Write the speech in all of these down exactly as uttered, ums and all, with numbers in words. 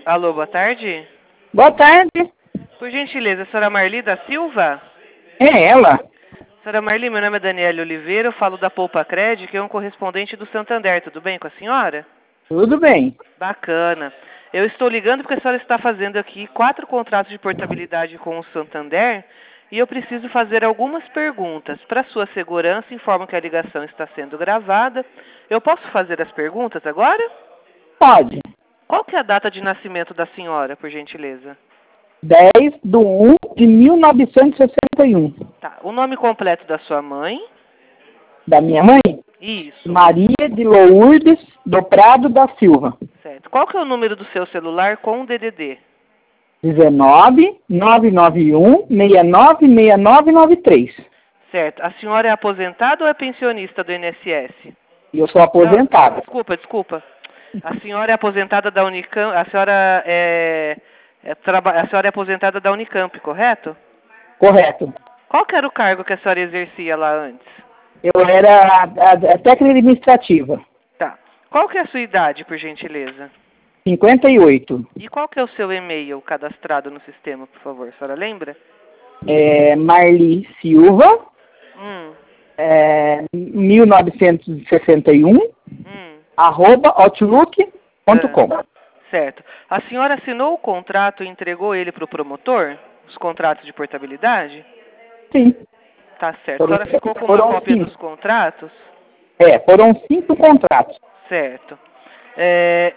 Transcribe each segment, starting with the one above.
Alô, boa tarde. Boa tarde. Por gentileza, a senhora Marli da Silva? É ela. Senhora Marli, meu nome é Daniela Oliveira, eu falo da Poupa Cred, que é um correspondente do Santander. Tudo bem com a senhora? Tudo bem. Bacana. Eu estou ligando porque a senhora está fazendo aqui quatro contratos de portabilidade com o Santander e eu preciso fazer algumas perguntas. Para sua segurança, informo que a ligação está sendo gravada. Eu posso fazer as perguntas agora? Pode. Qual que é a data de nascimento da senhora, por gentileza? dez de um de mil novecentos e sessenta e um. Tá. O nome completo da sua mãe? Da minha mãe? Isso. Maria de Lourdes do Prado da Silva. Certo. Qual que é o número do seu celular com o D D D? dezenove, nove nove um, seis nove seis nove nove três. Certo. A senhora é aposentada ou é pensionista do I N S S? E eu sou aposentada. Não, desculpa, desculpa. A senhora é aposentada da Unicamp, a senhora é, é traba, a senhora é aposentada da Unicamp, correto? Correto. Qual que era o cargo que a senhora exercia lá antes? Eu era a, a, a técnica administrativa. Tá. Qual que é a sua idade, por gentileza? cinquenta e oito. E qual que é o seu e-mail cadastrado no sistema, por favor? A senhora lembra? É Marli Silva, Hum. é, mil novecentos e sessenta e um, Hum. arroba outlook ponto com. Ah, certo. A senhora assinou o contrato e entregou ele para o promotor? Os contratos de portabilidade? Sim. Tá certo. Foram, A senhora ficou com uma foram cópia cinco. dos contratos? É, foram cinco contratos. Certo. É,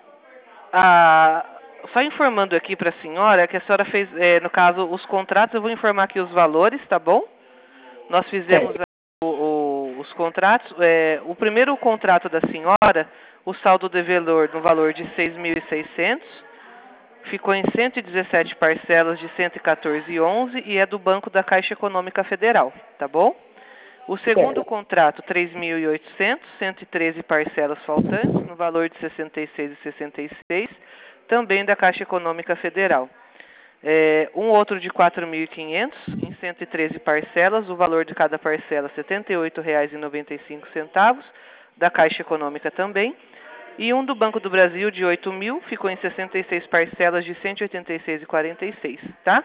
a, só informando aqui para a senhora que a senhora fez, é, no caso, os contratos, eu vou informar aqui os valores, tá bom? Nós fizemos o, o, os contratos. É, o primeiro contrato da senhora, o saldo devedor no valor de seis mil e seiscentos, ficou em cento e dezessete parcelas de cento e quatorze reais e onze centavos e é do Banco da Caixa Econômica Federal, tá bom? O segundo Certo. contrato, três mil e oitocentos, cento e treze parcelas faltantes, no valor de sessenta e seis reais e sessenta e seis centavos, também da Caixa Econômica Federal. É, um outro de quatro mil e quinhentos, em cento e treze parcelas, o valor de cada parcela setenta e oito reais e noventa e cinco centavos, da Caixa Econômica também. E um do Banco do Brasil de oito mil, ficou em sessenta e seis parcelas de cento e oitenta e seis reais e quarenta e seis centavos, tá?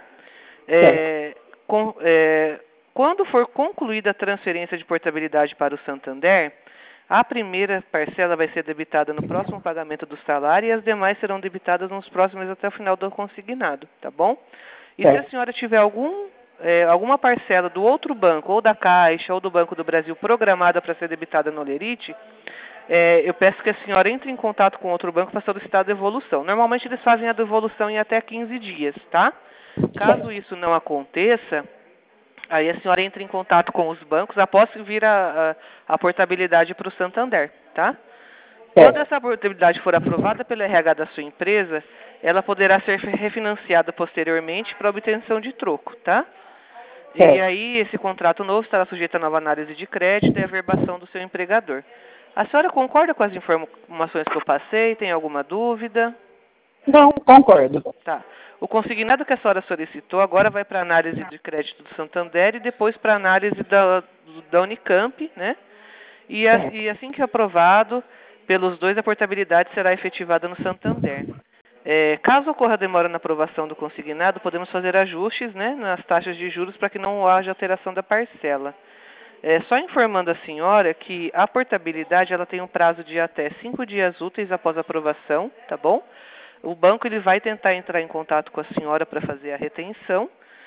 É, com, é, quando for concluída a transferência de portabilidade para o Santander, a primeira parcela vai ser debitada no próximo pagamento do salário e as demais serão debitadas nos próximos até o final do consignado, tá bom? E se a senhora tiver algum, é, alguma parcela do outro banco, ou da Caixa, ou do Banco do Brasil, programada para ser debitada no Olerite, é, eu peço que a senhora entre em contato com outro banco para solicitar a devolução. Normalmente eles fazem a devolução em até quinze dias, tá? Caso isso não aconteça, aí a senhora entra em contato com os bancos após vir a, a, a portabilidade para o Santander, tá? Quando essa portabilidade for aprovada pelo R H da sua empresa, ela poderá ser refinanciada posteriormente para obtenção de troco, tá? E aí esse contrato novo estará sujeito a nova análise de crédito e averbação do seu empregador. A senhora concorda com as informações que eu passei? Tem alguma dúvida? Não, concordo. Tá. O consignado que a senhora solicitou agora vai para análise de crédito do Santander e depois para análise da, da Unicamp, né? E, a, e assim que aprovado pelos dois, a portabilidade será efetivada no Santander. É, caso ocorra demora na aprovação do consignado, podemos fazer ajustes, né, nas taxas de juros para que não haja alteração da parcela. É, só informando a senhora que a portabilidade ela tem um prazo de até cinco dias úteis após a aprovação, tá bom? O banco ele vai tentar entrar em contato com a senhora para fazer a retenção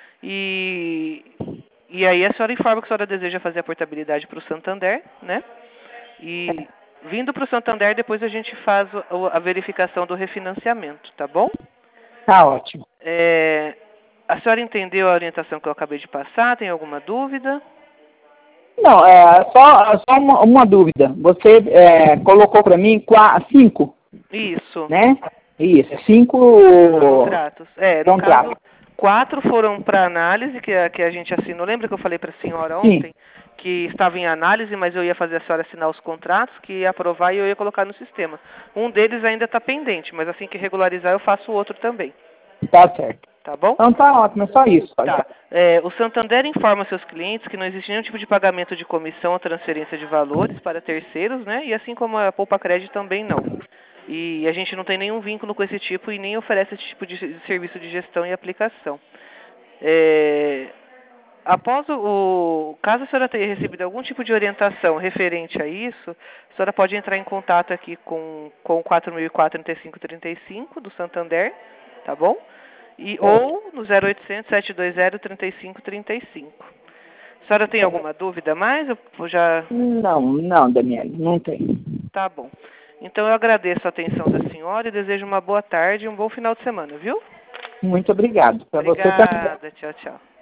e, e aí a senhora informa que a senhora deseja fazer a portabilidade para o Santander, né? E vindo para o Santander, depois a gente faz a verificação do refinanciamento, tá bom? Tá ótimo. É, a senhora entendeu a orientação que eu acabei de passar? Tem alguma dúvida? Não, é só, só uma, uma dúvida. Você é, colocou para mim quatro, cinco? Isso. Né? Isso, cinco contratos. É, no contratos. caso, quatro foram para análise, que a, que a gente assinou. Lembra que eu falei para a senhora ontem? Sim. Que estava em análise, mas eu ia fazer a senhora assinar os contratos, que ia aprovar e eu ia colocar no sistema. Um deles ainda está pendente, mas assim que regularizar eu faço o outro também. Tá certo. Tá bom? Então tá ótimo, é só isso. Tá. É, o Santander informa seus clientes que não existe nenhum tipo de pagamento de comissão ou transferência de valores para terceiros, né? E assim como a Poupa Cred também não. E a gente não tem nenhum vínculo com esse tipo e nem oferece esse tipo de, de serviço de gestão e aplicação. É, após o, o... Caso a senhora tenha recebido algum tipo de orientação referente a isso, a senhora pode entrar em contato aqui com, com o quatro mil e quatro, trinta e cinco, trinta e cinco do Santander, tá bom? E, ou no zero oitocentos, sete dois zero, trinta e cinco, trinta e cinco. A senhora tem alguma dúvida mais? Eu já... Não, não, Daniela, não tem. Tá bom. Então eu agradeço a atenção da senhora e desejo uma boa tarde e um bom final de semana, viu? Muito obrigado. Para você também. Obrigada. Tchau, tchau.